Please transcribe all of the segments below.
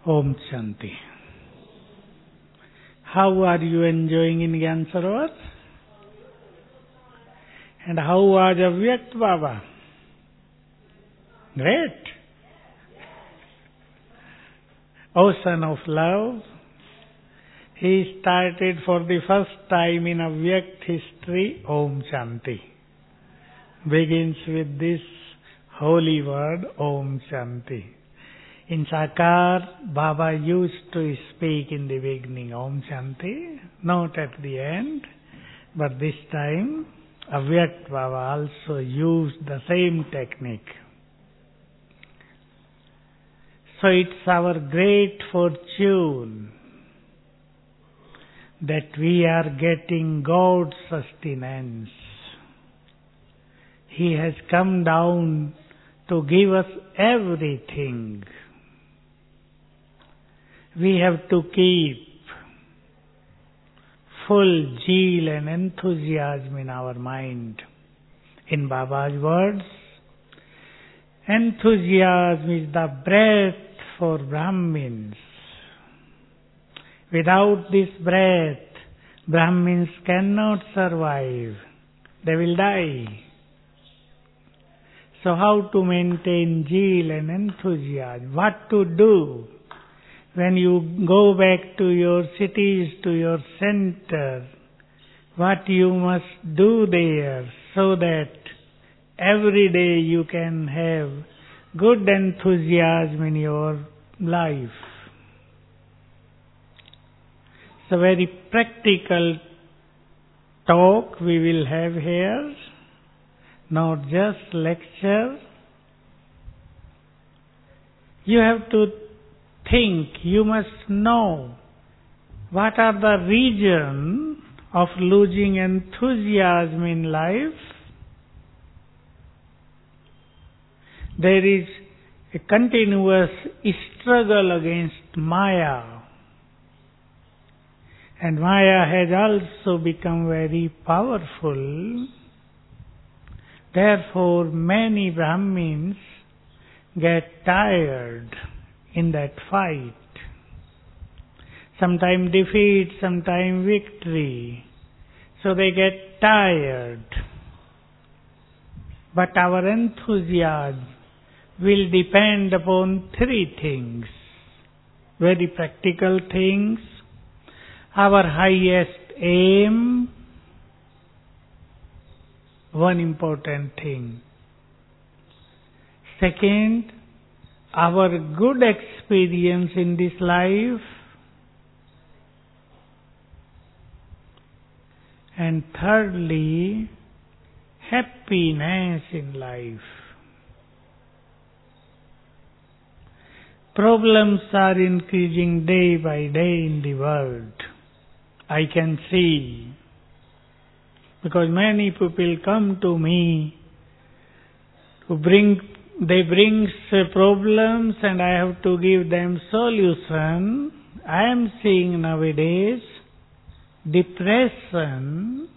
Om Shanti. How are you enjoying in Gyan Sarovar? And how was Avyakt Baba? Great. Ocean of love. He started for the first time in Avyakt history, Om Shanti. Begins with this holy word, Om Shanti. In Sakar, Baba used to speak in the beginning, Om Shanti, not at the end, but this time, Avyakt Baba also used the same technique. So it's our great fortune that we are getting God's sustenance. He has come down to give us everything. We have to keep full zeal and enthusiasm in our mind. In Baba's words, enthusiasm is the breath for Brahmins. Without this breath, Brahmins cannot survive. They will die. So how to maintain zeal and enthusiasm? What to do? When you go back to your cities, to your center, what you must do there so that every day you can have good enthusiasm in your life. It's a very practical talk we will have here, not just lecture. You have to think, you must know what are the reasons of losing enthusiasm in life. There is a continuous struggle against Maya. And Maya has also become very powerful. Therefore, many Brahmins get tired in that fight. Sometime defeat, sometime victory. So they get tired. But our enthusiasm will depend upon three things. Very practical things. Our highest aim. One important thing. Second, our good experience in this life. And thirdly, happiness in life. Problems are increasing day by day in the world. I can see. Because many people come to me to they bring problems and I have to give them solution. I am seeing nowadays depression,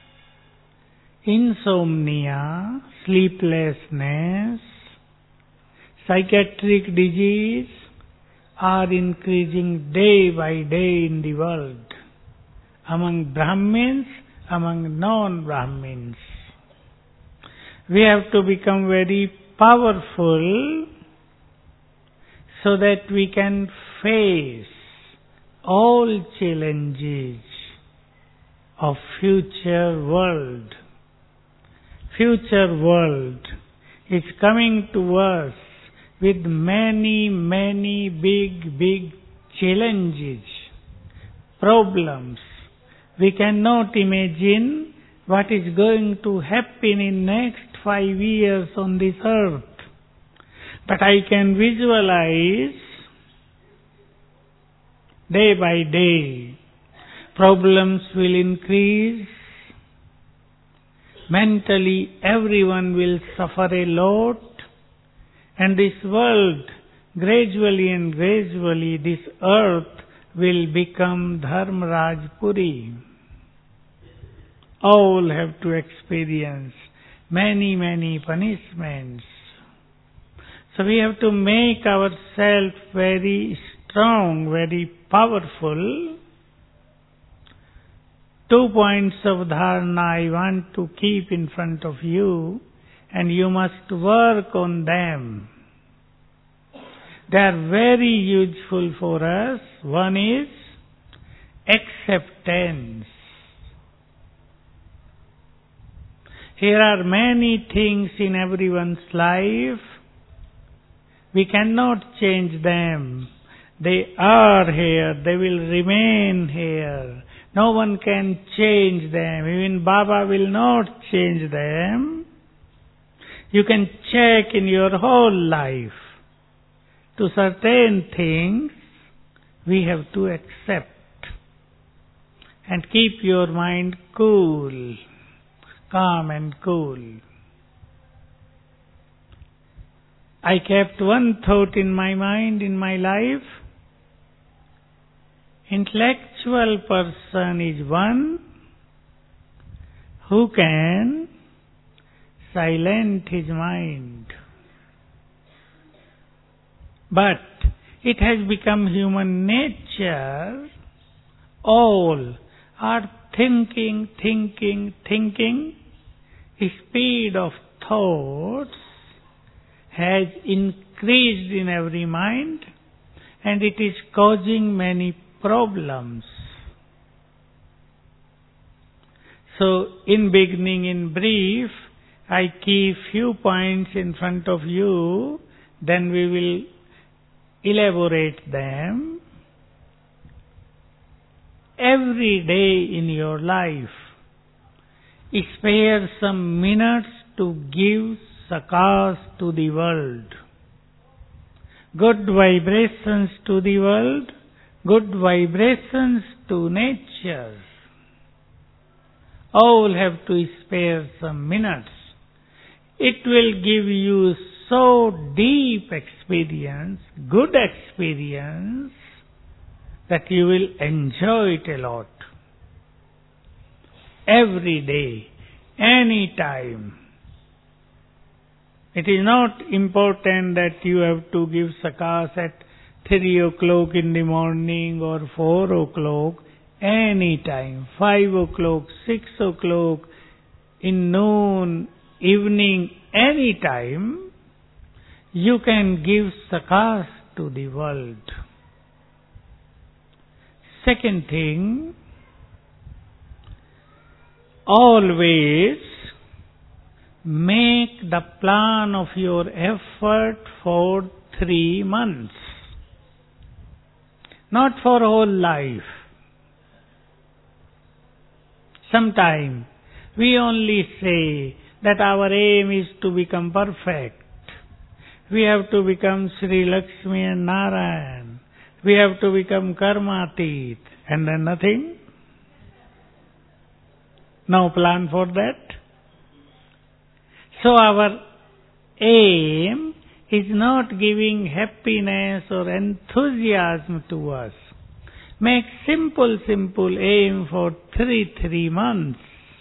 insomnia, sleeplessness, psychiatric disease are increasing day by day in the world. Among Brahmins, among non-Brahmins. We have to become very powerful so that we can face all challenges of future world. Future world is coming to us with many, many big challenges, problems. We cannot imagine what is going to happen in next 5 years on this earth. But I can visualize day by day, problems will increase. Mentally, everyone will suffer a lot. And this world, gradually and gradually, this earth will become Dharmaraj Puri. All have to experience many punishments. So we have to make ourselves very strong, very powerful. 2 points of dharana I want to keep in front of you, and you must work on them. They are very useful for us. One is acceptance. Here are many things in everyone's life. We cannot change them. They are here. They will remain here. No one can change them. Even Baba will not change them. You can check in your whole life. To certain things, we have to accept. And keep your mind cool, calm and cool. I kept one thought in my mind, in my life. Intellectual person is one who can silence his mind. But it has become human nature. All are thinking. Speed of thoughts has increased in every mind, and it is causing many problems. So, in beginning, in brief, I keep few points in front of you, then we will elaborate them. Every day in your life, spare some minutes to give sakas to the world. Good vibrations to the world, good vibrations to nature. All have to spare some minutes. It will give you so deep experience, good experience, that you will enjoy it a lot. Every day, any time. It is not important that you have to give sakas at 3 o'clock in the morning or 4 o'clock. Any time, 5 o'clock, 6 o'clock, in noon, evening, any time, you can give sakas to the world. Second thing, always make the plan of your effort for 3 months, not for whole life. Sometimes we only say that our aim is to become perfect. We have to become Sri Lakshmi and Narayan. We have to become Karmatit. And then nothing? No plan for that? So our aim is not giving happiness or enthusiasm to us. Make simple aim for 3 months.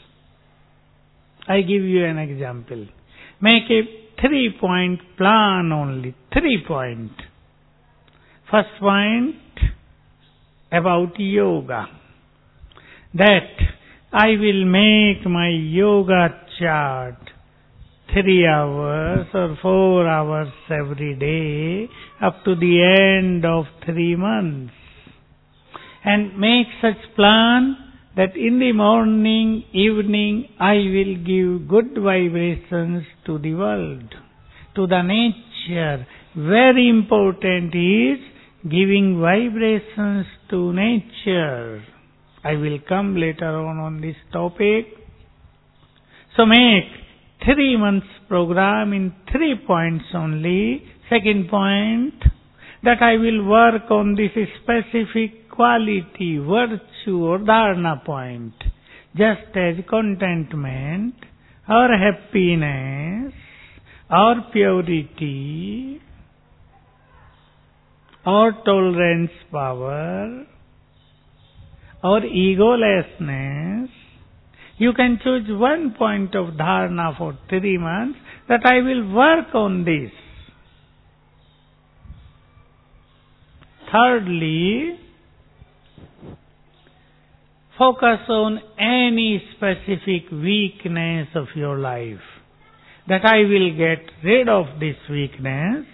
I give you an example. Make a 3-point plan only. 3 points. First point about yoga. That I will make my yoga chart 3 hours or 4 hours every day up to the end of 3 months. And make such plan that in the morning, evening, I will give good vibrations to the world, to the nature. Very important is giving vibrations to nature. I will come later on this topic. So make 3 months program in 3 points only. Second point, that I will work on this specific quality, virtue or dharana point, just as contentment or happiness or purity or tolerance power or egolessness. You can choose 1 point of dharana for 3 months, that I will work on this. thirdly, focus on any specific weakness of your life. That I will get rid of this weakness.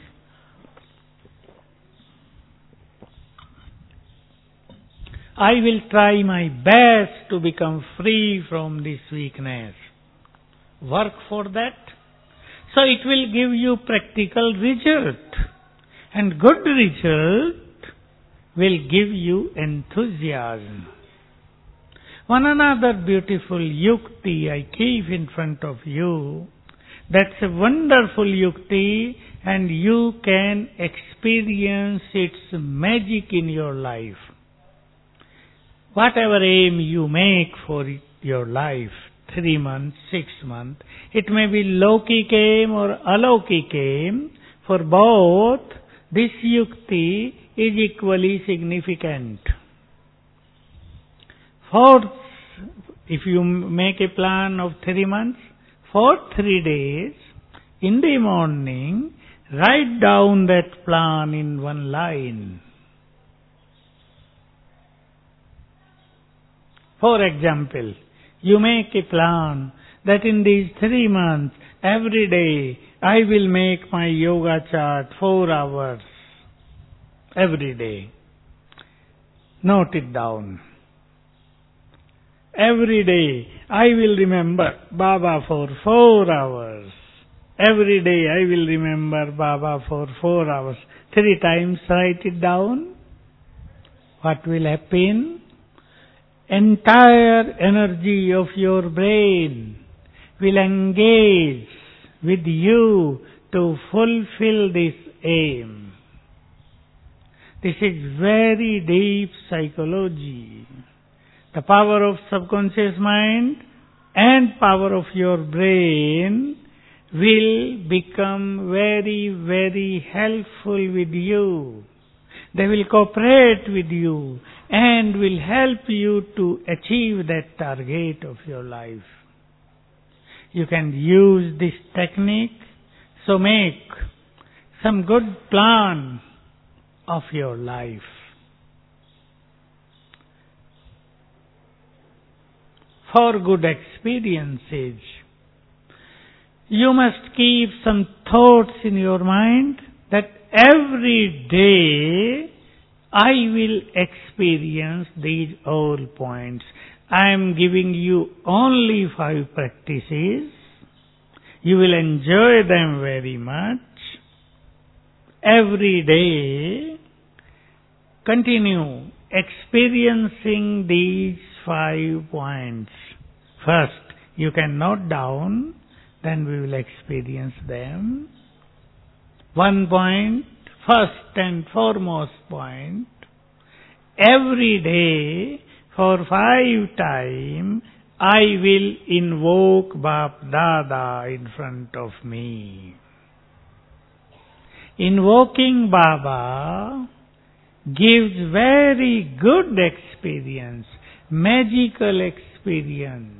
I will try my best to become free from this weakness. Work for that. So it will give you practical result. And good result will give you enthusiasm. One another beautiful yukti I keep in front of you. That's a wonderful yukti, and you can experience its magic in your life. Whatever aim you make for your life, 3 months, 6 months, it may be Lokik aim or Alaukik aim. For both, this yukti is equally significant. Fourth, if you make a plan of 3 months, for 3 days, in the morning, write down that plan in one line. For example, you make a plan that in these 3 months, every day, I will make my yoga chart 4 hours. Every day. Note it down. Every day, I will remember Baba for 4 hours. Every day, I will remember Baba for 4 hours. 3 times write it down. What will happen? Entire energy of your brain will engage with you to fulfill this aim. This is very deep psychology. The power of subconscious mind and power of your brain will become very, very helpful with you. They will cooperate with you and will help you to achieve that target of your life. You can use this technique, so make some good plan of your life. For good experiences, you must keep some thoughts in your mind that every day I will experience these all points. I am giving you only 5 practices. You will enjoy them very much. Every day, continue experiencing these 5 points. First, you can note down, then we will experience them. 1 point, first and foremost point, every day for 5 times I will invoke Bap Dada in front of me. Invoking Baba gives very good experience, magical experience.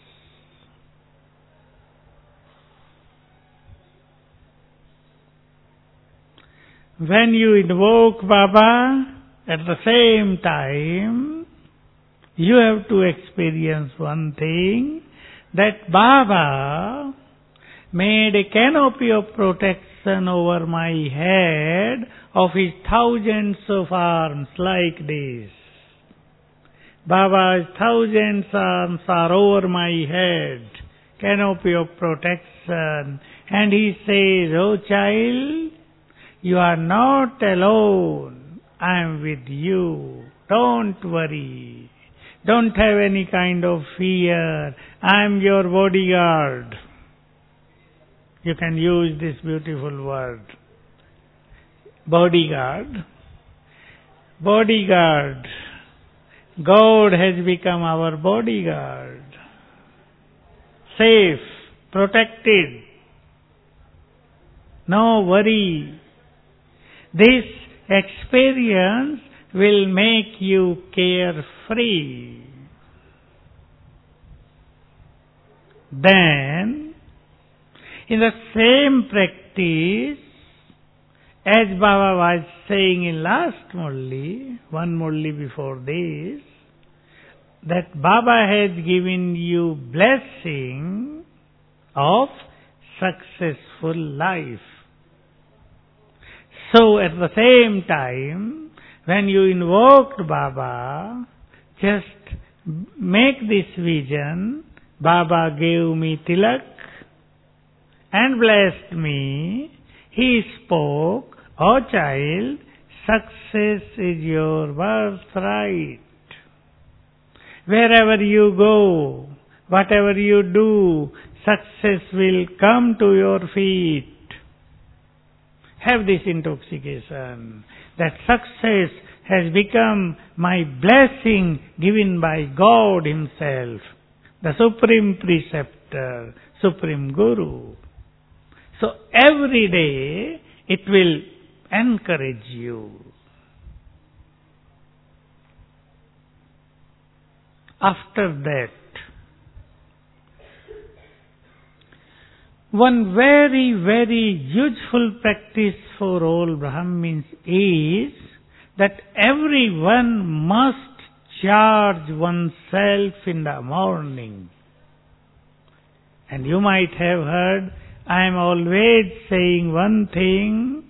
When you invoke Baba, at the same time, you have to experience one thing, that Baba made a canopy of protection over my head of his thousands of arms like this. Baba's thousands arms are over my head, canopy of protection, and he says, "Oh child, you are not alone. I am with you. Don't worry. Don't have any kind of fear. I am your bodyguard." You can use this beautiful word. Bodyguard. Bodyguard. God has become our bodyguard. Safe, protected. No worry. This experience will make you carefree. Then, in the same practice, As Baba was saying in last Murli, one Murli before this, that Baba has given you blessing of successful life. So at the same time, when you invoked Baba, just make this vision, Baba gave me tilak and blessed me. He spoke, "Oh child, success is your birthright. Wherever you go, whatever you do, success will come to your feet." Have this intoxication, that success has become my blessing given by God Himself, the Supreme Preceptor, Supreme Guru. So every day it will encourage you. After that, one very, very useful practice for all Brahmins is that everyone must charge oneself in the morning. And you might have heard, I am always saying one thing,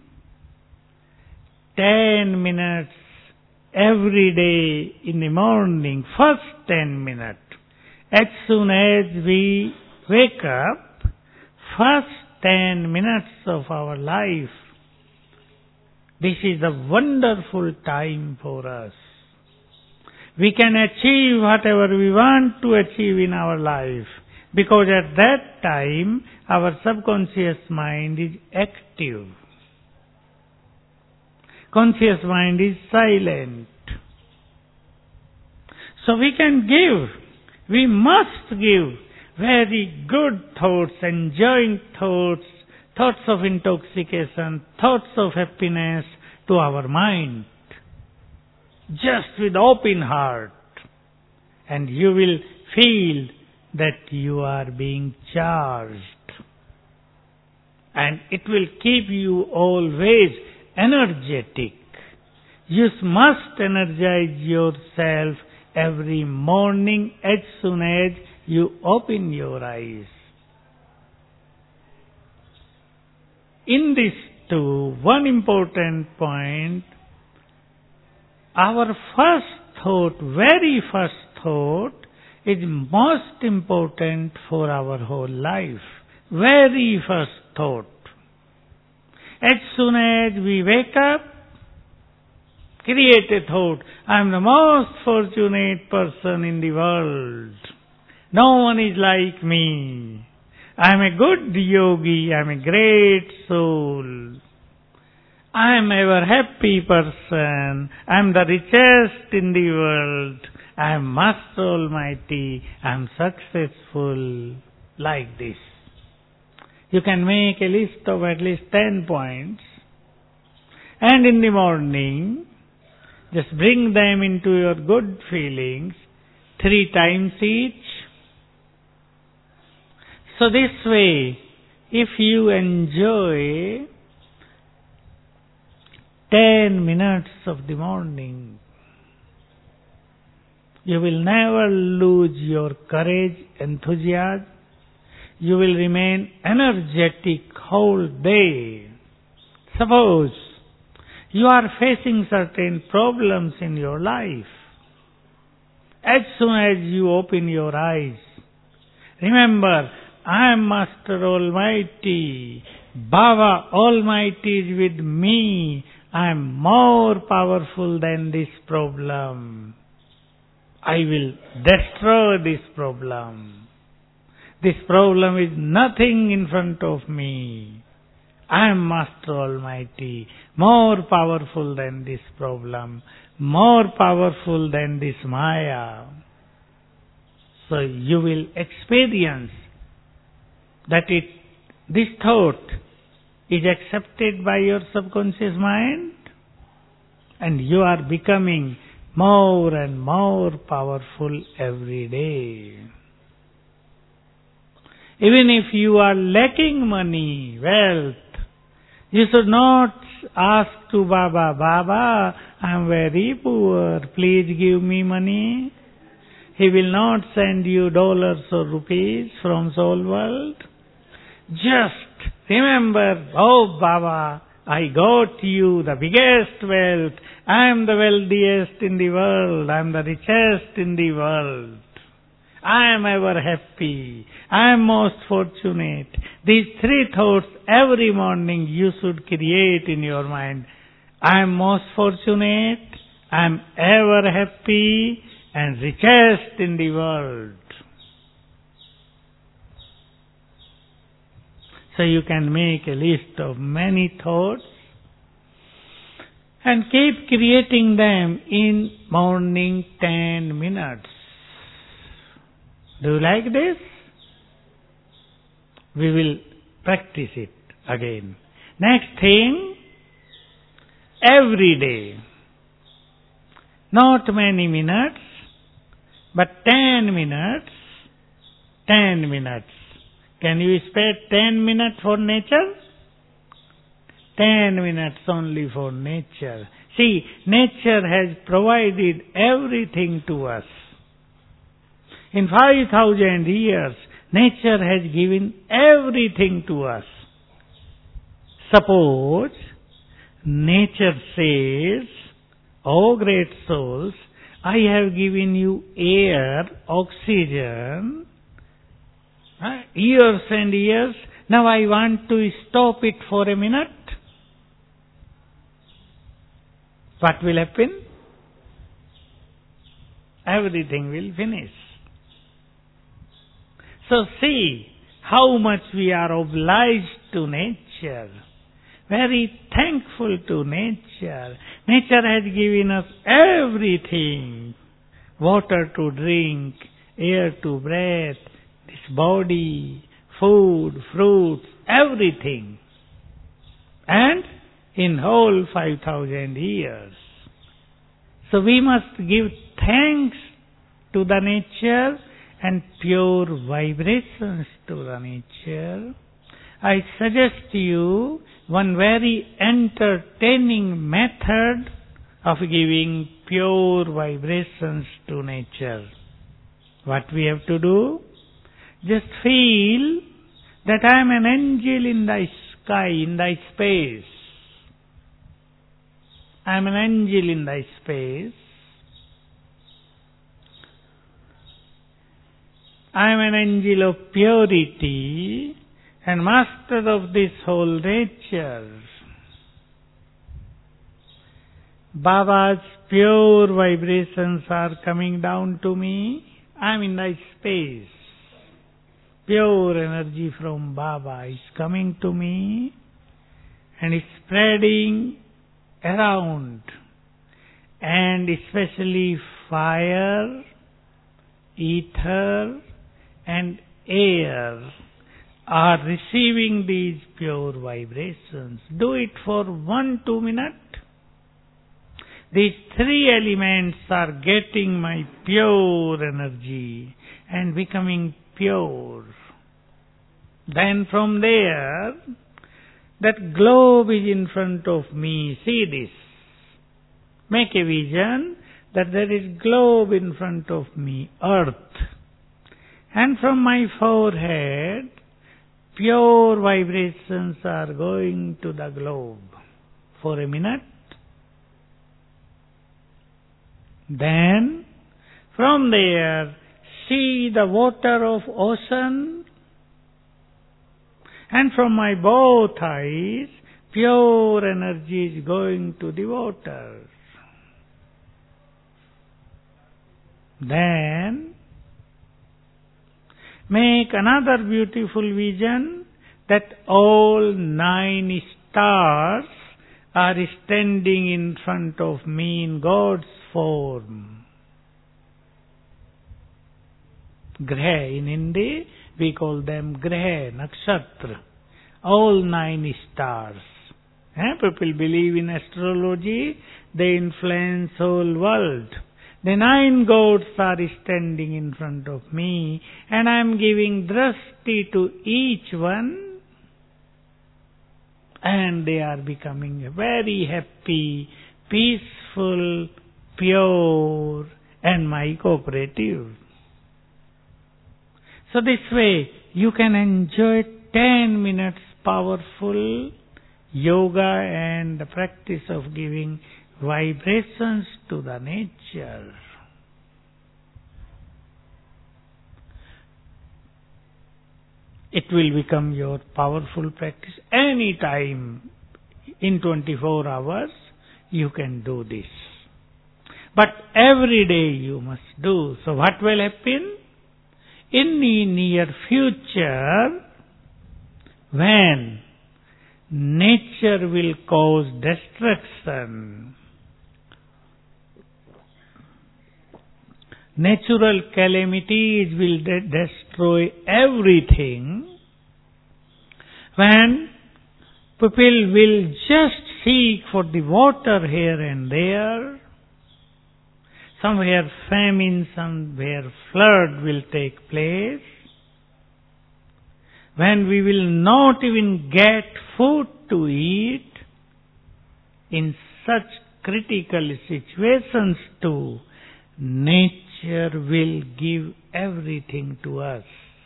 10 minutes every day in the morning, first 10 minutes. As soon as we wake up, first 10 minutes of our life, this is a wonderful time for us. We can achieve whatever we want to achieve in our life, because at that time our subconscious mind is active. Conscious mind is silent. So we can give, we must give very good thoughts, enjoying thoughts, thoughts of intoxication, thoughts of happiness to our mind. Just with open heart. And you will feel that you are being charged. And it will keep you always energetic. You must energize yourself every morning as soon as you open your eyes. In this too, one important point, our first thought, very first thought, is most important for our whole life. Very first thought. As soon as we wake up, create a thought, I am the most fortunate person in the world. No one is like me. I am a good yogi. I am a great soul. I am ever happy person. I am the richest in the world. I am Master Almighty. I am successful. Like this. You can make a list of at least 10 points. And in the morning, just bring them into your good feelings 3 times each. So this way, if you enjoy 10 minutes of the morning, you will never lose your courage, enthusiasm. You will remain energetic whole day. Suppose you are facing certain problems in your life. As soon as you open your eyes, remember, I am Master Almighty. Baba Almighty is with me. I am more powerful than this problem. I will destroy this problem. This problem is nothing in front of me. I am Master Almighty, more powerful than this problem, more powerful than this Maya. So you will experience that this thought is accepted by your subconscious mind, and you are becoming more and more powerful every day. Even if you are lacking money, wealth, You should not ask to Baba, Baba, I am very poor, please give me money. He will not send you dollars or rupees from soul world. Just remember, oh Baba, I got you the biggest wealth. I am the wealthiest in the world. I am the richest in the world. I am ever happy. I am most fortunate. These three thoughts every morning you should create in your mind. I am most fortunate. I am ever happy and richest in the world. So you can make a list of many thoughts and keep creating them in morning 10 minutes. Do you like this? We will practice it again. Next thing, every day, not many minutes, but 10 minutes, 10 minutes. Can you spare 10 minutes for nature? 10 minutes only for nature. See, nature has provided everything to us. In 5,000 years, nature has given everything to us. Suppose nature says, "Oh great souls, I have given you air, oxygen, years and years. Now I want to stop it for a minute." What will happen? Everything will finish. So see how much we are obliged to nature. Very thankful to nature. Nature has given us everything. Water to drink, air to breathe, this body, food, fruits, everything. And in whole 5,000 years. So we must give thanks to the nature and pure vibrations to the nature. I suggest to you one very entertaining method of giving pure vibrations to nature. What we have to do? Just feel that I am an angel in the sky, in the space. I am an angel in the space. I am an angel of purity and master of this whole nature. Baba's pure vibrations are coming down to me. I am in the space. Pure energy from Baba is coming to me and is spreading around, and especially fire, ether and air are receiving these pure vibrations. Do it for 1-2 minutes. These three elements are getting my pure energy and becoming pure. Then from there, that globe is in front of me. See this. Make a vision that there is globe in front of me, earth. And from my forehead, pure vibrations are going to the globe for a minute. Then, from there, see the water of ocean. And from my both eyes, pure energy is going to the water. Then, make another beautiful vision that all 9 stars are standing in front of me in God's form. Graha in Hindi, we call them Graha, Nakshatra. All 9 stars. People believe in astrology, they influence whole world. The 9 gods are standing in front of me, and I am giving drashti to each one. And they are becoming very happy, peaceful, pure, and my cooperative. So this way, you can enjoy 10 minutes powerful yoga and the practice of giving vibrations to the nature. It will become your powerful practice. Any time in 24 hours, you can do this. But every day you must do. So what will happen? In the near future, when nature will cause destruction, natural calamities will destroy everything, when people will just seek for the water here and there, somewhere famine, somewhere flood will take place, when we will not even get food to eat, in such critical situations too, nature will give everything to us.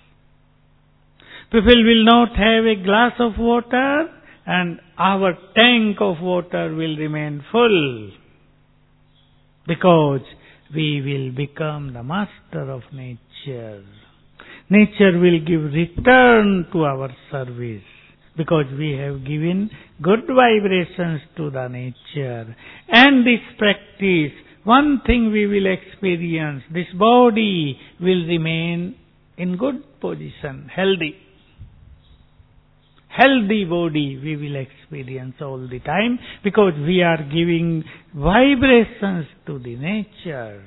People will not have a glass of water and our tank of water will remain full, because we will become the master of nature. Nature will give return to our service, because we have given good vibrations to the nature. And this practice, one thing we will experience, this body will remain in good position, healthy. Healthy body we will experience all the time, because we are giving vibrations to the nature.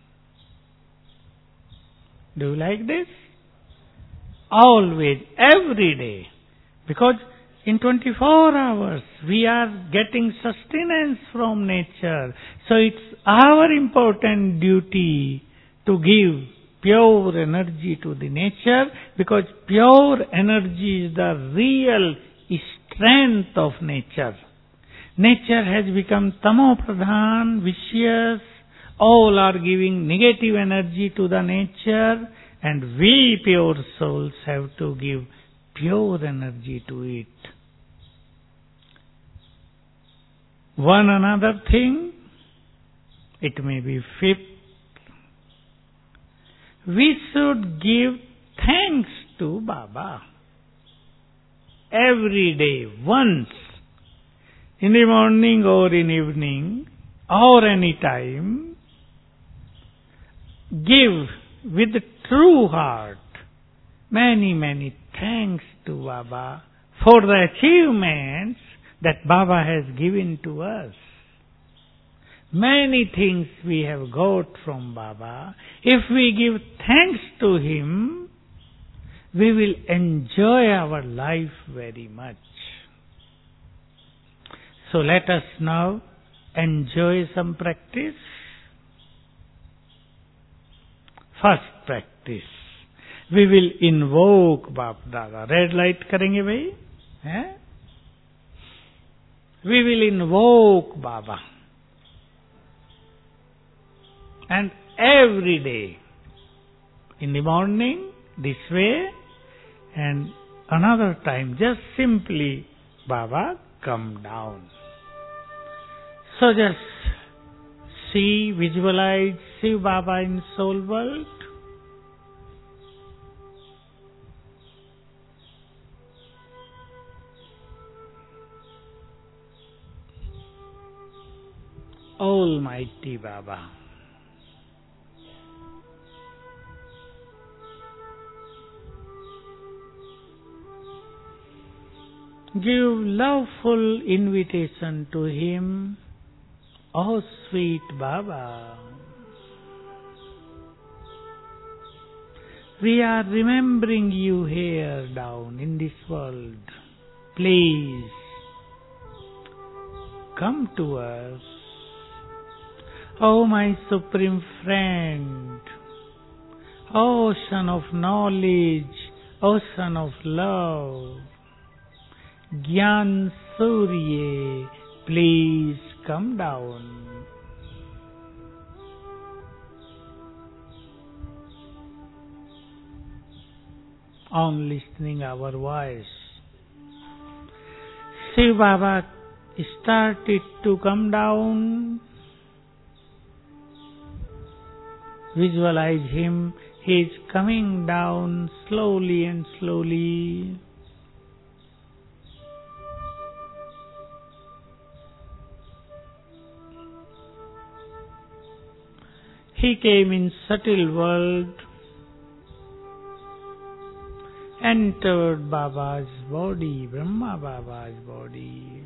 Do you like this? Always, every day. Because in 24 hours we are getting sustenance from nature. So it's our important duty to give pure energy to the nature, because pure energy is the real strength of nature. Nature has become tamo pradhan, vicious. All are giving negative energy to the nature, and we pure souls have to give pure energy to it. One another thing, it may be fifth, we should give thanks to Baba every day, once, in the morning or in evening, or any time. Give with true heart many, many thanks to Baba for the achievements that Baba has given to us. Many things we have got from Baba. If we give thanks to Him, we will enjoy our life very much. So let us now enjoy some practice. First practice, we will invoke Bap Dada. Red light करेंगे भाई? We will invoke Baba. And every day, in the morning, this way, and another time, just simply, Baba, come down. So just see, visualize, see Baba in soul world. Almighty Baba. Give loveful invitation to Him, oh sweet Baba. We are remembering you here down in this world. Please, come to us. Oh my supreme friend, ocean of knowledge, ocean of love. Gyan Surye, please come down. On listening our voice, Shiv Baba started to come down. Visualize him, he is coming down slowly and slowly. He came in subtle world, entered Baba's body, Brahma Baba's body.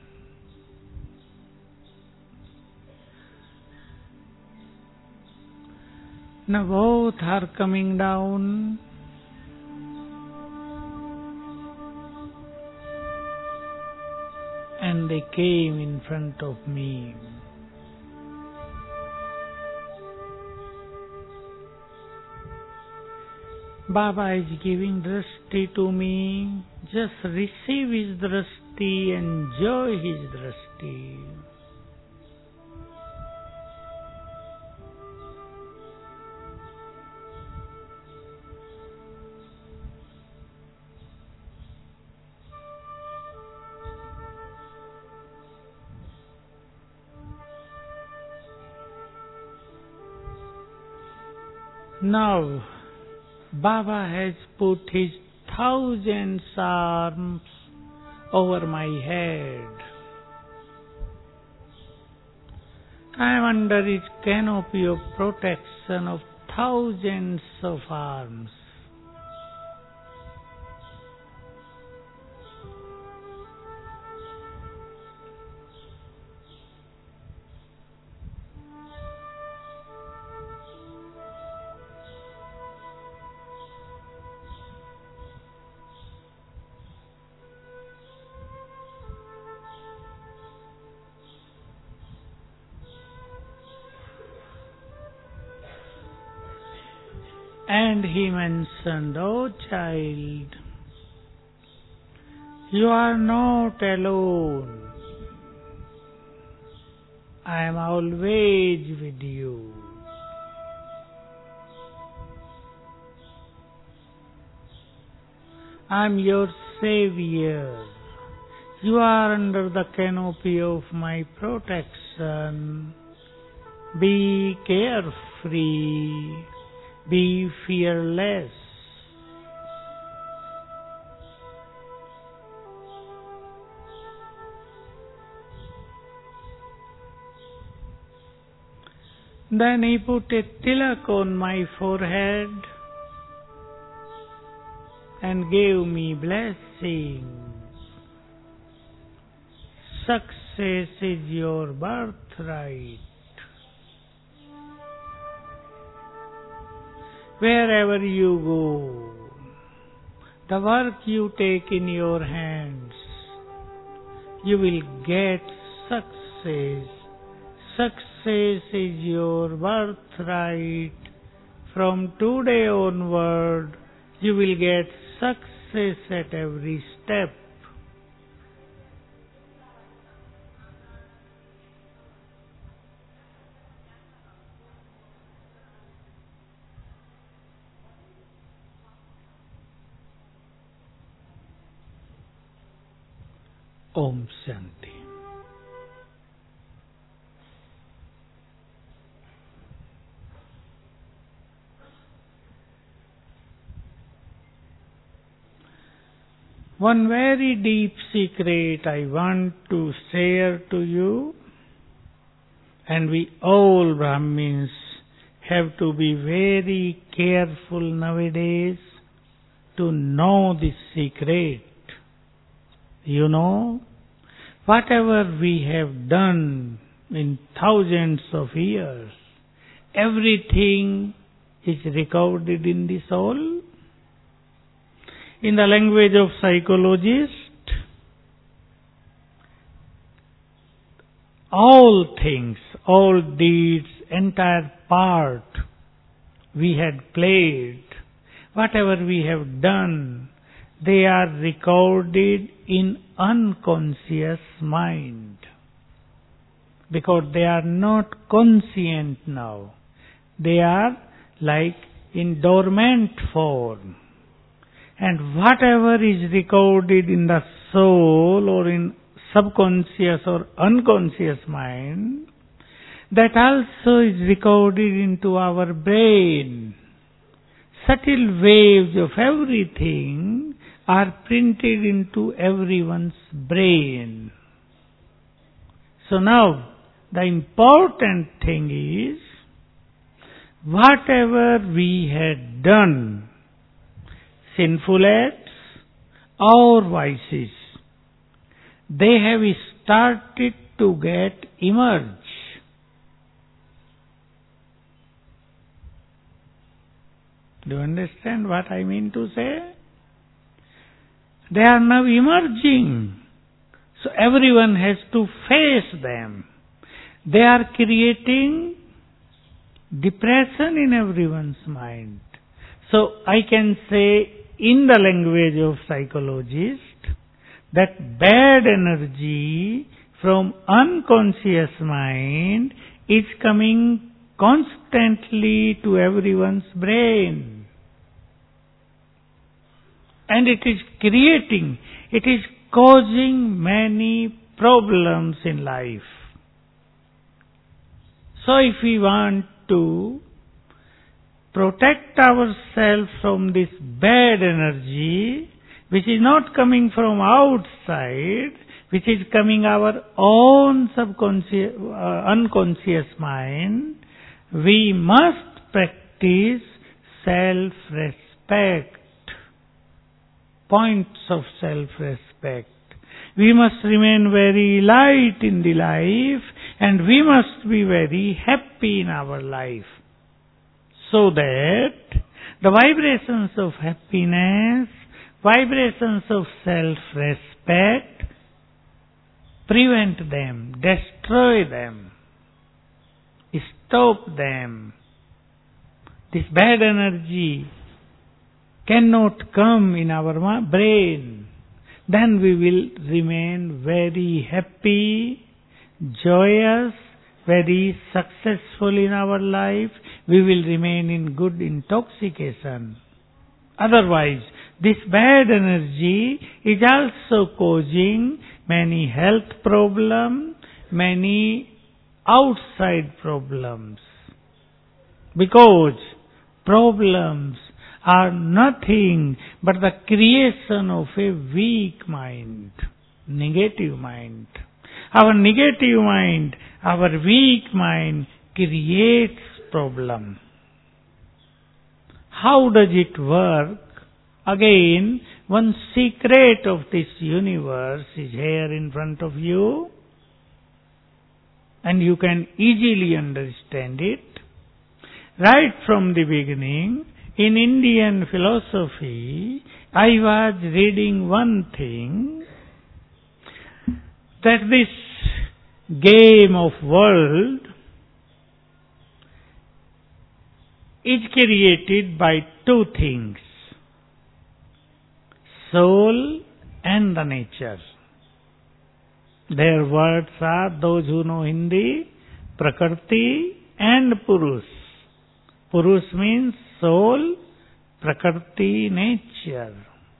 Now both are coming down. And they came in front of me. Baba is giving drashti to me. Just receive his drashti, enjoy his drashti. Now, Baba has put his 1,000 arms over my head. I am under his canopy of protection of thousands of arms. And he mentioned, "Oh child, you are not alone. I am always with you. I am your savior. You are under the canopy of my protection. Be carefree. Be fearless." Then he put a tilak on my forehead and gave me blessings. Success is your birthright. Wherever you go, the work you take in your hands, you will get success. Success is your birthright. From today onward, you will get success at every step. Om Shanti. One very deep secret I want to share to you, and we all Brahmins have to be very careful nowadays to know this secret. You know, whatever we have done in thousands of years, everything is recorded in the soul. In the language of psychologists, all things, all deeds, entire part we had played, whatever we have done, they are recorded in unconscious mind. Because they are not conscient now. They are like in dormant form. And whatever is recorded in the soul or in subconscious or unconscious mind, that also is recorded into our brain. Subtle waves of everything are printed into everyone's brain. So now, the important thing is, whatever we had done, sinful acts or vices, they have started to get emerge. Do you understand what I mean to say? They are now emerging. So everyone has to face them. They are creating depression in everyone's mind. So I can say in the language of psychologists that bad energy from unconscious mind is coming constantly to everyone's brain. And it is creating, it is causing many problems in life. So if we want to protect ourselves from this bad energy, which is not coming from outside, which is coming our own subconscious, unconscious mind, we must practice self-respect. Points of self-respect. We must remain very light in the life, and we must be very happy in our life, so that the vibrations of happiness, vibrations of self-respect, prevent them, destroy them, stop them. This bad energy cannot come in our brain. Then we will remain very happy, joyous, very successful in our life. We will remain in good intoxication. Otherwise, this bad energy is also causing many health problems, many outside problems. Because problems are nothing but the creation of a weak mind, negative mind. Our negative mind, our weak mind creates problem. How does it work? Again, one secret of this universe is here in front of you, and you can easily understand it. Right from the beginning, in Indian philosophy, I was reading one thing, that this game of world is created by two things, soul and the nature. Their words are, those who know Hindi, Prakriti and Purush. Purush means soul, Prakriti, nature.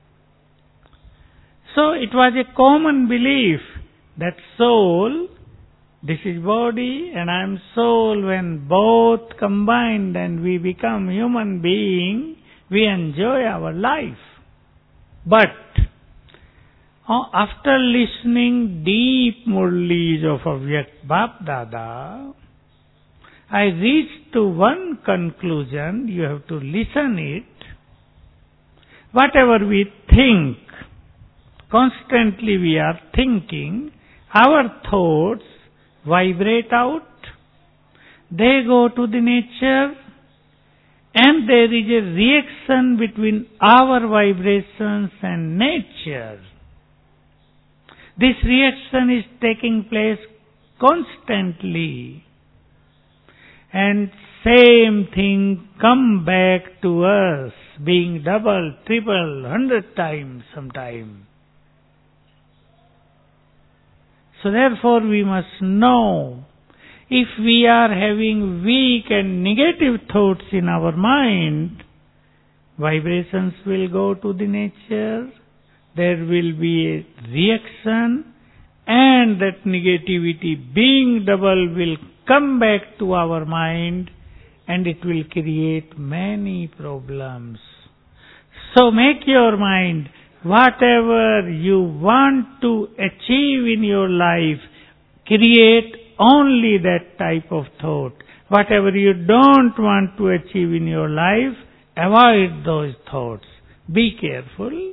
So it was a common belief that soul, this is body and I am soul, when both combined and we become human being, we enjoy our life. But after listening deep murlis of Avyakt Bap Dada, I reached to one conclusion. You have to listen it. Whatever we think, constantly we are thinking, our thoughts vibrate out, they go to the nature, and there is a reaction between our vibrations and nature. This reaction is taking place constantly. And same thing come back to us. being double, triple, 100 times sometime. So therefore we must know, if we are having weak and negative thoughts in our mind, vibrations will go to the nature, there will be a reaction, and that negativity being double will come back to our mind, and it will create many problems. So make your mind, whatever you want to achieve in your life, create only that type of thought. Whatever you don't want to achieve in your life, avoid those thoughts. Be careful.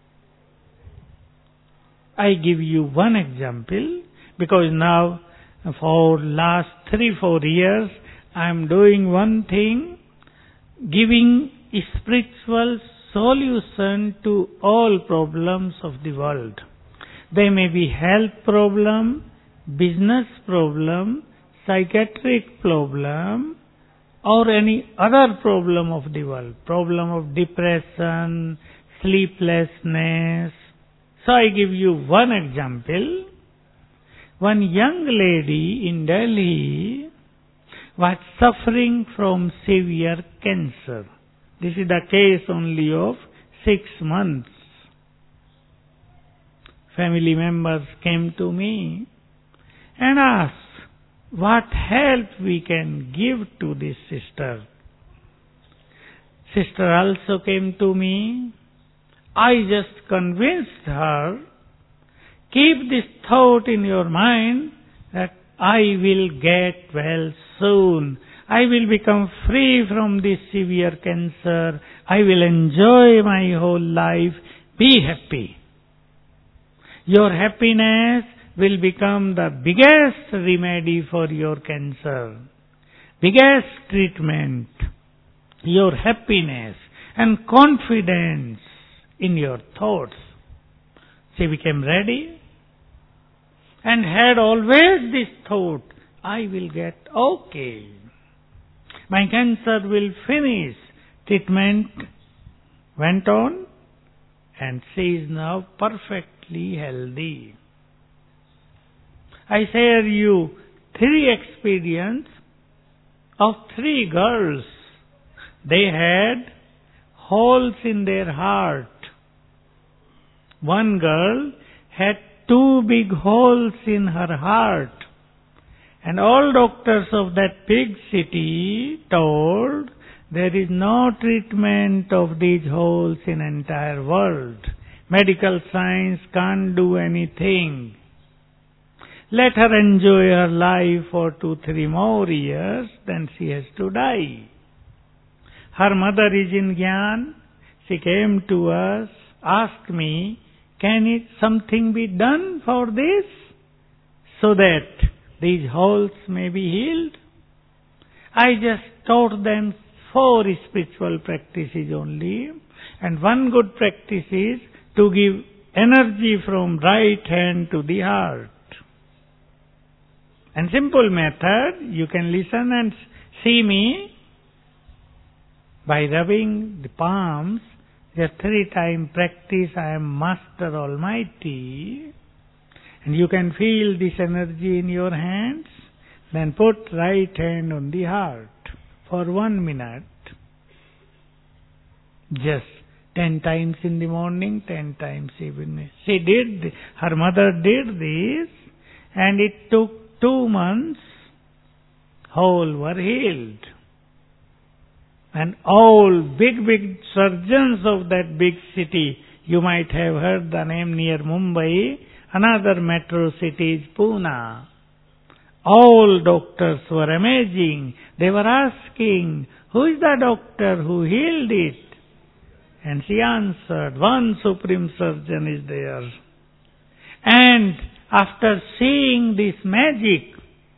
I give you one example, because now for last 3-4 years I am doing one thing, giving spiritual solution to all problems of the world. They may be health problem, business problem, psychiatric problem, or any other problem of the world. Problem of depression, sleeplessness. So I give you one example. One young lady in Delhi was suffering from severe cancer. This is the case only of 6 months. Family members came to me and asked what help we can give to this sister. Sister also came to me. I just convinced her, keep this thought in your mind that I will get well soon. I will become free from this severe cancer. I will enjoy my whole life. Be happy. Your happiness will become the biggest remedy for your cancer. Biggest treatment. Your happiness and confidence in your thoughts. She became ready and had always this thought, I will get okay. My cancer will finish. Treatment went on and she is now perfectly healthy. I share you 3 experience of 3 girls. They had holes in their heart. One girl had 2 big holes in her heart. And all doctors of that big city told there is no treatment of these holes in entire world. Medical science can't do anything. Let her enjoy her life for 2-3 more years, then she has to die. Her mother is in Gyan. She came to us, asked me, can something be done for this so that these holes may be healed? I just taught them 4 spiritual practices only, and one good practice is to give energy from right hand to the heart. And simple method, you can listen and see me by rubbing the palms. Just 3 times practice, I am Master Almighty. And you can feel this energy in your hands. Then put right hand on the heart for 1 minute. Just 10 times in the morning, 10 times evening. Her mother did this, and it took 2 months. Whole were healed. And all big surgeons of that big city, you might have heard the name near Mumbai, another metro city is Pune. All doctors were amazing. They were asking, who is the doctor who healed it? And she answered, one supreme surgeon is there. And after seeing this magic,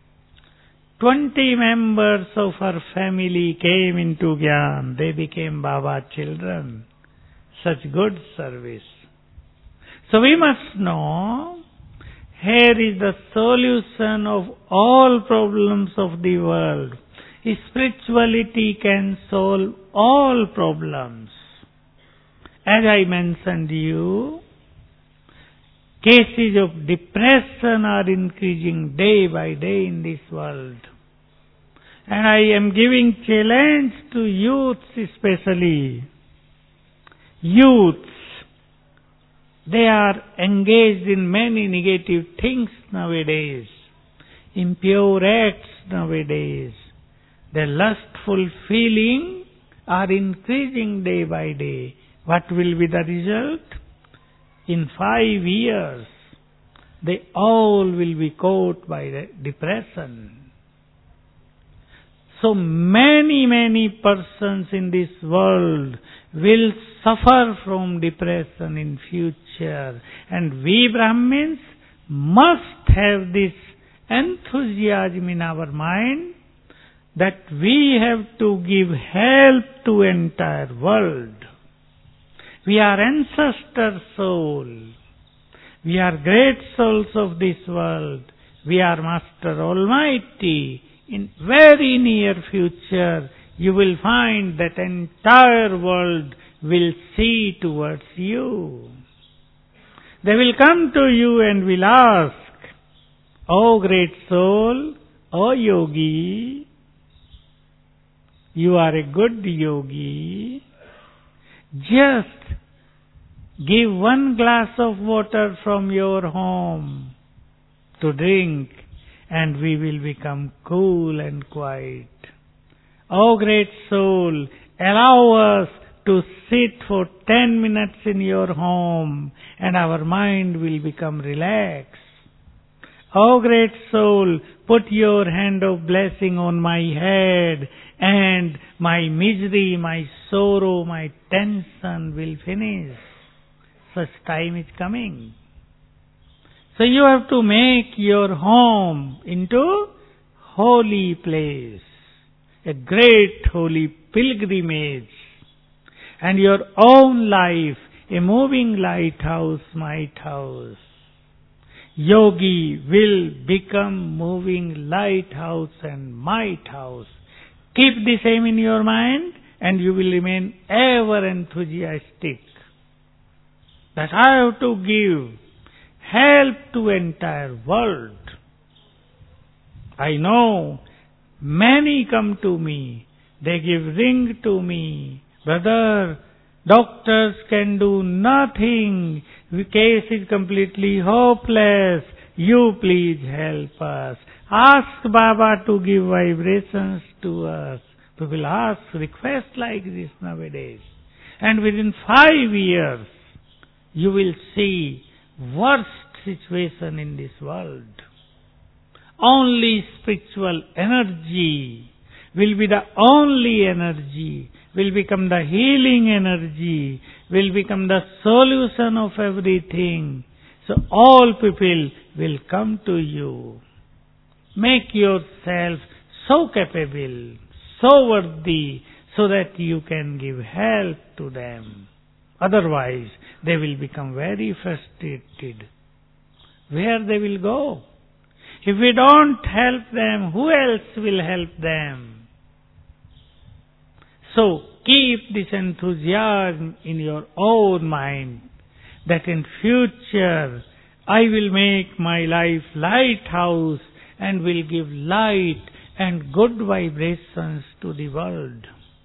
20 members of her family came into Gyan. They became Baba children. Such good service. So we must know, here is the solution of all problems of the world. Spirituality can solve all problems. As I mentioned you, cases of depression are increasing day by day in this world. And I am giving challenge to youths especially. Youths, they are engaged in many negative things nowadays, impure acts nowadays. Their lustful feelings are increasing day by day. What will be the result? In 5 years, they all will be caught by the depression. So many persons in this world will suffer from depression in future. And we Brahmins must have this enthusiasm in our mind that we have to give help to entire world. We are ancestor soul. We are great souls of this world. We are Master Almighty. In very near future, you will find that entire world will see towards you. They will come to you and will ask, "Oh great soul, oh yogi, you are a good yogi. Just give 1 glass of water from your home to drink, and we will become cool and quiet. Oh great soul, allow us to sit for 10 minutes in your home, and our mind will become relaxed. Oh great soul, put your hand of blessing on my head, and my misery, my sorrow, my tension will finish." Such time is coming. So you have to make your home into holy place, a great holy pilgrimage, and your own life a moving lighthouse, might house. Yogi will become moving lighthouse and might house. Keep the same in your mind, and you will remain ever enthusiastic that I have to give help to entire world. I know many come to me, they give ring to me, "Brother, doctors can do nothing, the case is completely hopeless, you please help us. Ask Baba to give vibrations to us." People ask, request like this nowadays. And within 5 years, you will see worst situation in this world. Only spiritual energy will be the only energy, will become the healing energy, will become the solution of everything. So all people will come to you. Make yourself so capable, so worthy, so that you can give help to them. Otherwise, they will become very frustrated. Where they will go? If we don't help them, who else will help them? So, keep this enthusiasm in your own mind, that in future, I will make my life lighthouse and will give light and good vibrations to the world.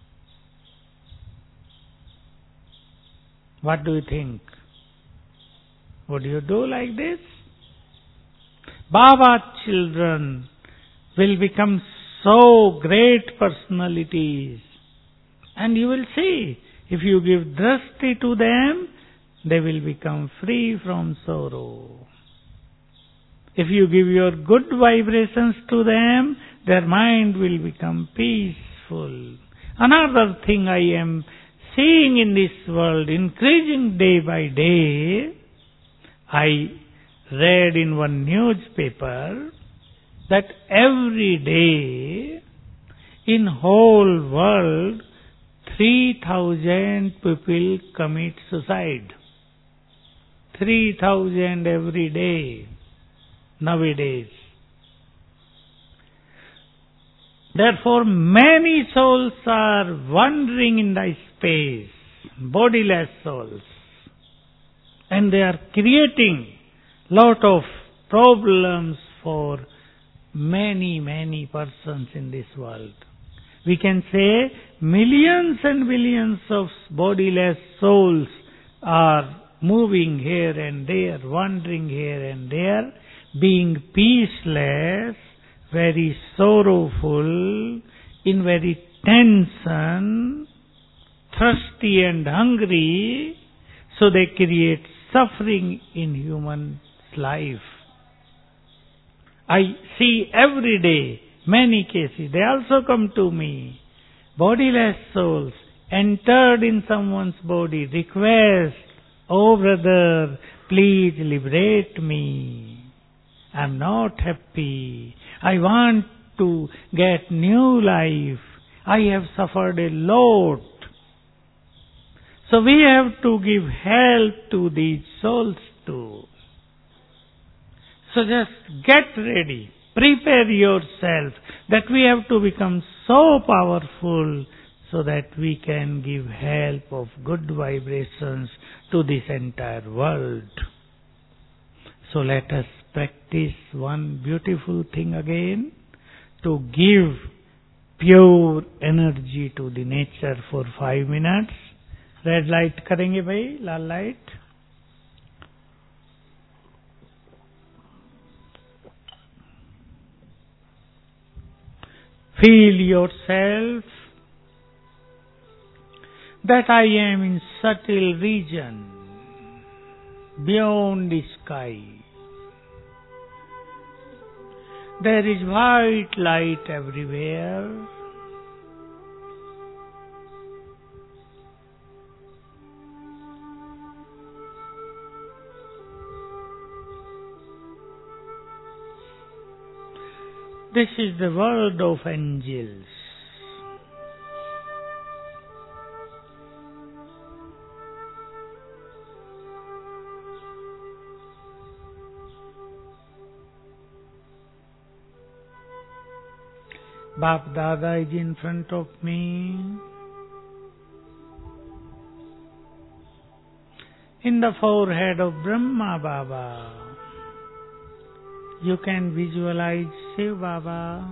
What do you think? Would you do like this? Baba's children will become so great personalities. And you will see, if you give drashti to them, they will become free from sorrow. If you give your good vibrations to them, their mind will become peaceful. Another thing I am seeing in this world, increasing day by day, I read in one newspaper that every day in whole world 3,000 people commit suicide. 3,000 every day nowadays. Therefore many souls are wandering in the space. bodiless souls. And they are creating lot of problems for many, many persons in this world. We can say millions and billions of bodiless souls are moving here and there, wandering here and there, being peaceless, very sorrowful, in very tension, thirsty and hungry, so they create suffering in human life. I see every day many cases. They also come to me. Bodiless souls entered in someone's body, request, "Oh brother, please liberate me. I'm not happy. I want to get new life. I have suffered a lot." So we have to give help to these souls too. So just get ready. Prepare yourself that we have to become so powerful so that we can give help of good vibrations to this entire world. So let us practice one beautiful thing again, to give pure energy to the nature for 5 minutes. Red light करेंगे भाई, लाल light. Feel yourself that I am in subtle region beyond the sky. There is white light everywhere. This is the world of angels. Bap Dada is in front of me. In the forehead of Brahma Baba, you can visualize Shiv Baba.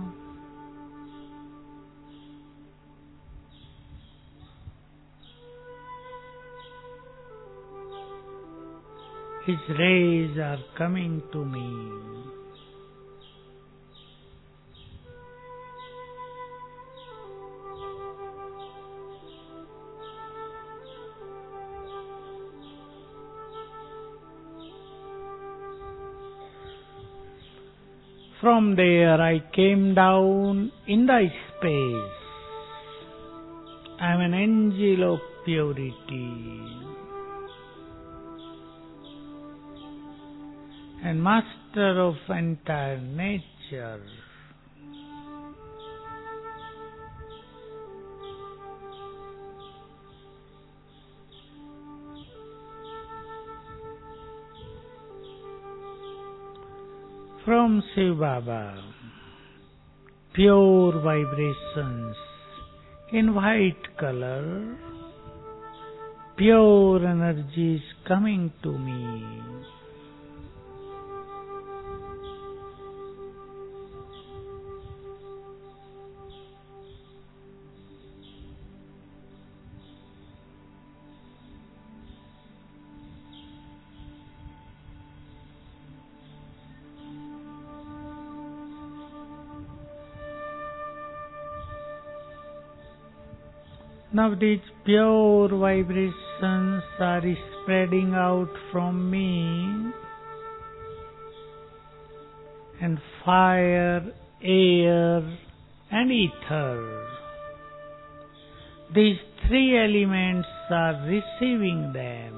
His rays are coming to me. From there I came down in the space. I am an angel of purity and master of entire nature. From Shiv Baba, pure vibrations in white color, pure energy is coming to me. Now these pure vibrations are spreading out from me, and fire, air and ether, these three elements are receiving them.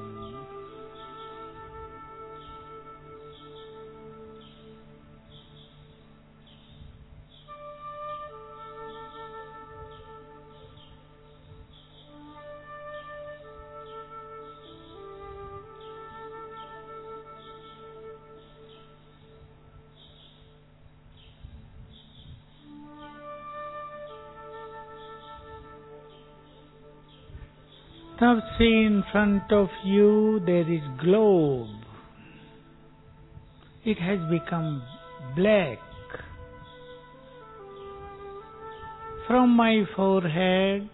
Now see, in front of you there is globe. It has become black. From my forehead,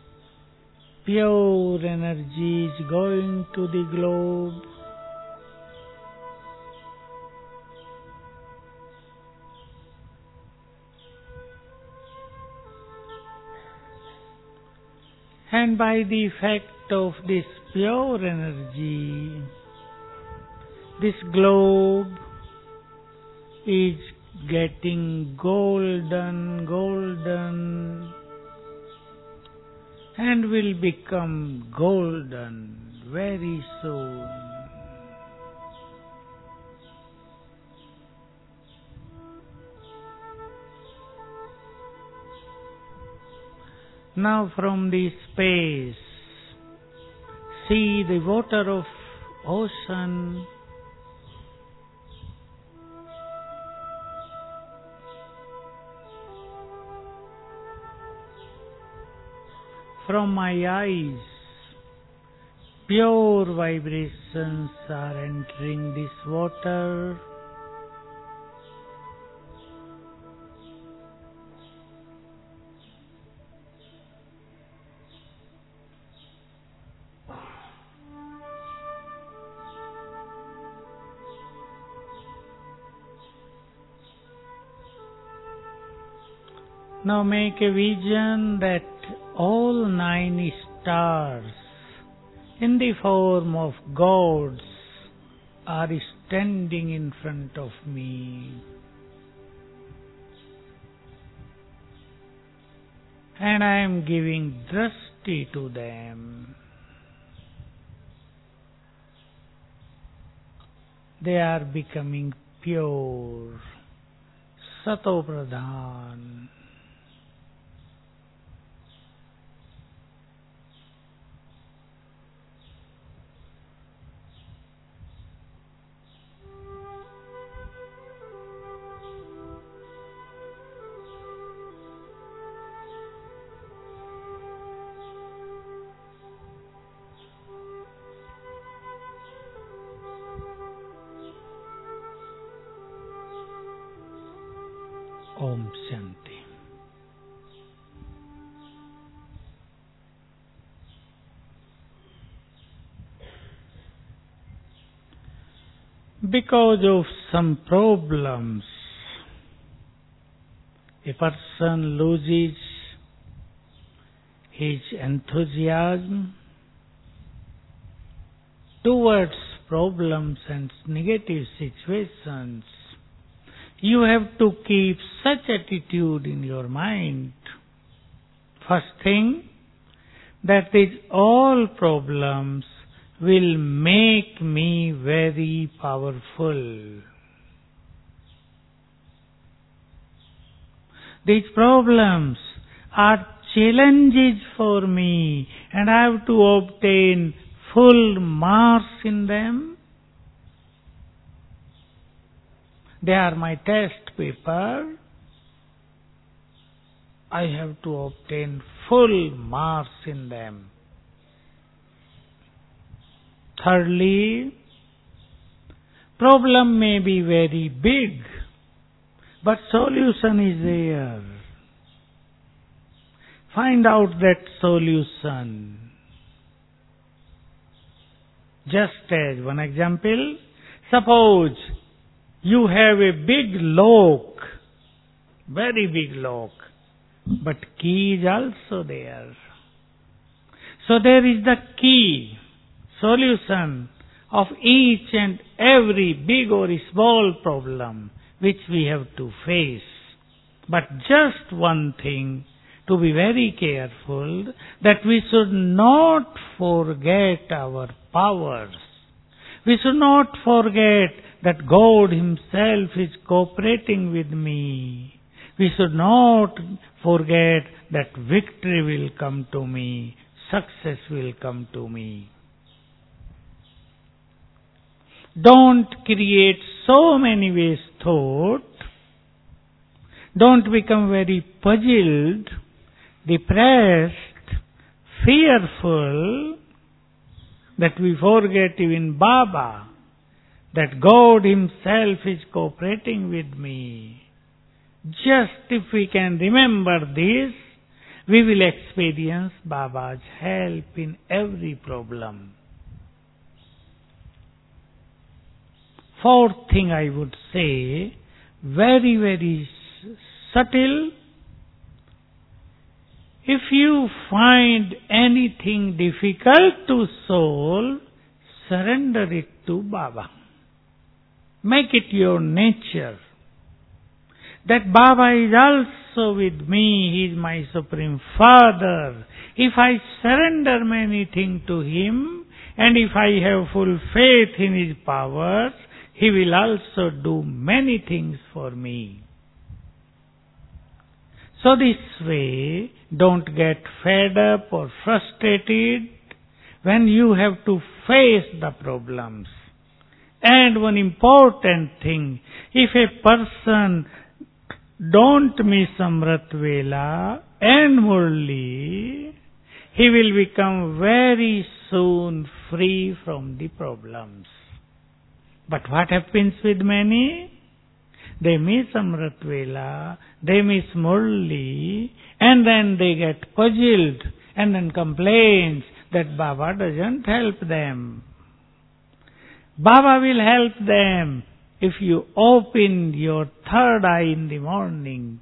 pure energy is going to the globe. And by the effect of this pure energy, this globe is getting golden, and will become golden very soon. Now from the space, see the water of ocean. From my eyes, pure vibrations are entering this water. Now make a vision that all 9 stars in the form of gods are standing in front of me. And I am giving drashti to them. They are becoming pure, Sato Pradhan. Om Shanti. Because of some problems, a person loses his enthusiasm towards problems and negative situations. You have to keep such attitude in your mind. First thing, that these all problems will make me very powerful. These problems are challenges for me, and I have to obtain full marks in them. They are my test paper. I have to obtain full marks in them. Thirdly, problem may be very big, but solution is there. Find out that solution. Just as one example, suppose you have a big lock, very big lock, but key is also there. So there is the key, solution of each and every big or small problem which we have to face. But just one thing, to be very careful, that we should not forget our powers. We should not forget that God Himself is cooperating with me. We should not forget that victory will come to me, success will come to me. Don't create so many ways thought. Don't become very puzzled, depressed, fearful. that we forget even Baba, that God Himself is cooperating with me. Just if we can remember this, we will experience Baba's help in every problem. Fourth thing I would say, very, very subtle. If you find anything difficult to solve, surrender it to Baba. Make it your nature. That Baba is also with me, He is my Supreme Father. If I surrender many things to Him, and if I have full faith in His powers, He will also do many things for me. So this way, don't get fed up or frustrated when you have to face the problems. And one important thing, if a person don't miss Amrit Vela and Murli, he will become very soon free from the problems. But what happens with many? They miss Amrit Vela, they miss Murli, and then they get puzzled and then complains that Baba doesn't help them. Baba will help them if you open your third eye in the morning.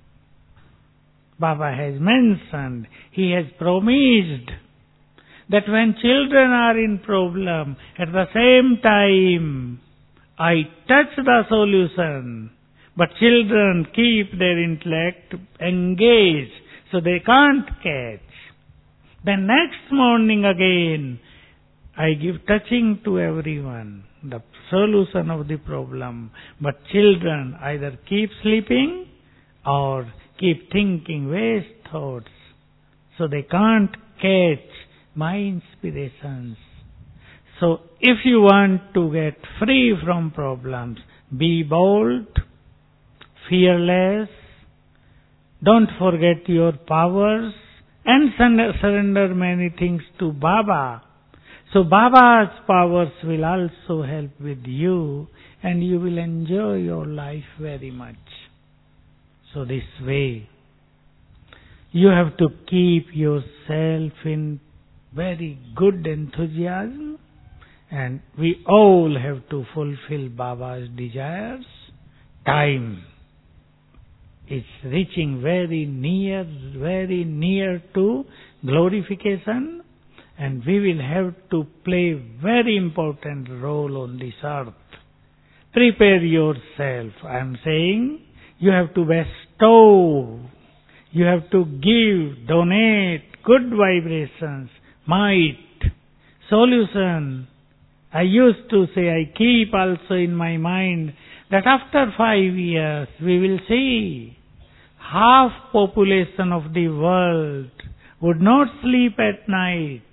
Baba has mentioned, He has promised that when children are in problem, at the same time, I touch the solution. But children keep their intellect engaged, so they can't catch. Then next morning again, I give touching to everyone, the solution of the problem. But children either keep sleeping or keep thinking waste thoughts, so they can't catch my inspirations. So if you want to get free from problems, be bold, fearless, don't forget your powers, and surrender many things to Baba. So Baba's powers will also help with you, and you will enjoy your life very much. So this way, you have to keep yourself in very good enthusiasm, and we all have to fulfill Baba's desires. Time is reaching very near to glorification, and we will have to play very important role on this earth. Prepare yourself. I am saying you have to bestow, you have to give, donate good vibrations, might, solution. I used to say, I keep also in my mind that after 5 years we will see half population of the world would not sleep at night.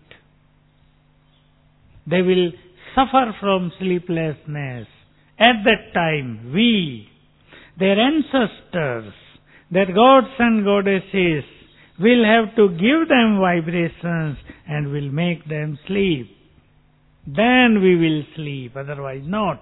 They will suffer from sleeplessness. At that time, we, their ancestors, their gods and goddesses, will have to give them vibrations and will make them sleep. Then we will sleep, otherwise not.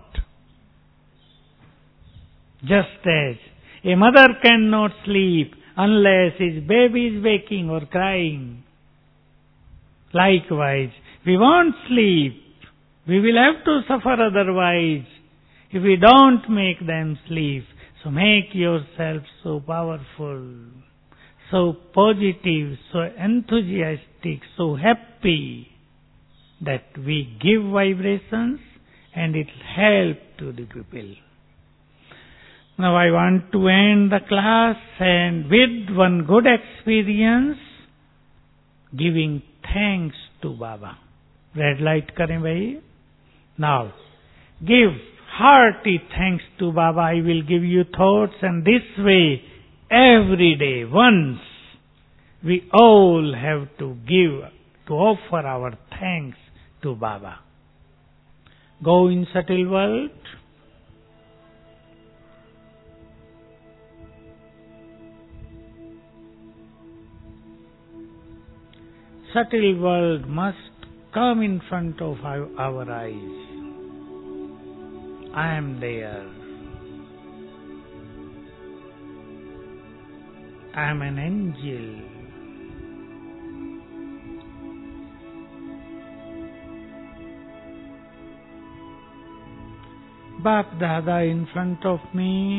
Just as a mother cannot sleep unless his baby is waking or crying. Likewise, we won't sleep. We will have to suffer otherwise if we don't make them sleep. So make yourself so powerful, so positive, so enthusiastic, so happy that we give vibrations and it will help to the people. Now I want to end the class and with one good experience, giving thanks to Baba. Red light kare bhai. Now, give hearty thanks to Baba. I will give you thoughts, and this way, every day, once, we all have to give, to offer our thanks to Baba. Go in subtle world. Subtle world must come in front of our eyes. I am there. I am an angel. Bap Dada in front of me.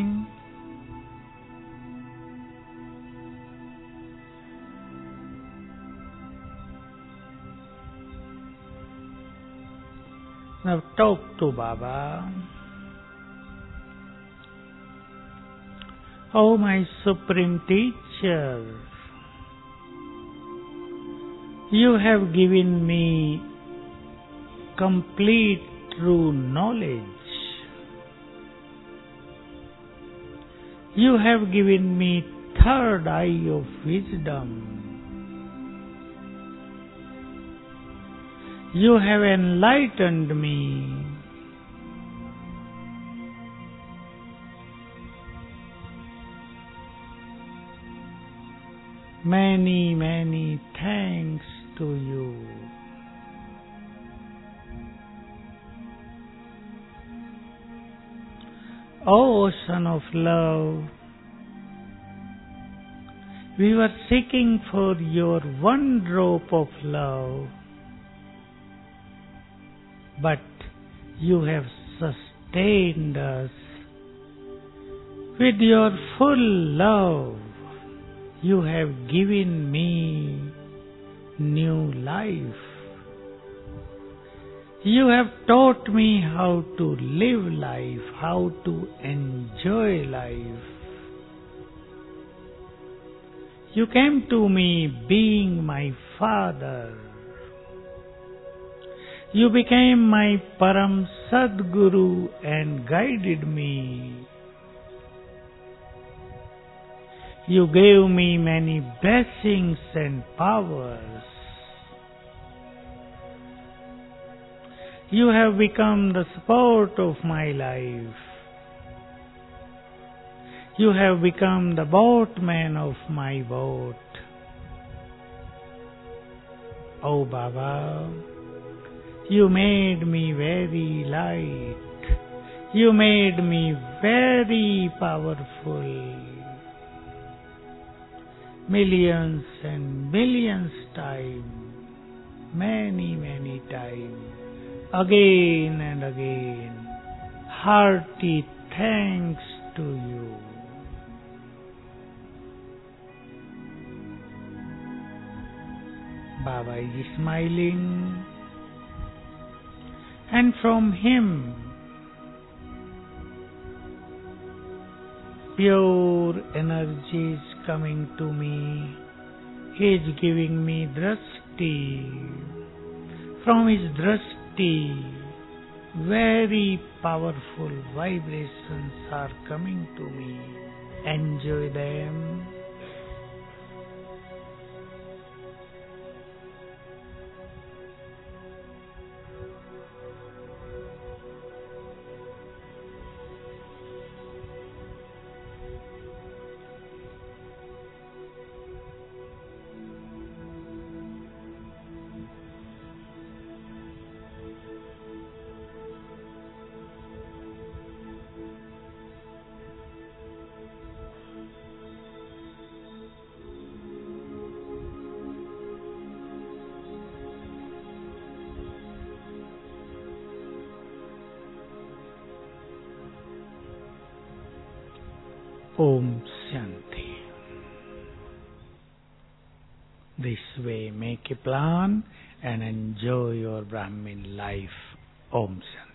Now talk to Baba. Oh, my Supreme Teacher, you have given me complete true knowledge. You have given me third eye of wisdom. You have enlightened me. Many, many thanks to you. O Ocean of Love, we were seeking for your one drop of love, but you have sustained us with your full love. You have given me new life. You have taught me how to live life, how to enjoy life. You came to me being my Father. You became my Param Sadguru and guided me. You gave me many blessings and powers. You have become the support of my life. You have become the boatman of my boat. Oh Baba, you made me very light. You made me very powerful. Millions and millions times, many, many times, again and again, hearty thanks to you. Baba is smiling, and from him pure energy is coming to me. He is giving me drashti. From his drashti, very powerful vibrations are coming to me. Enjoy them. Om Shanti. This way, make a plan and enjoy your Brahmin life. Om Shanti.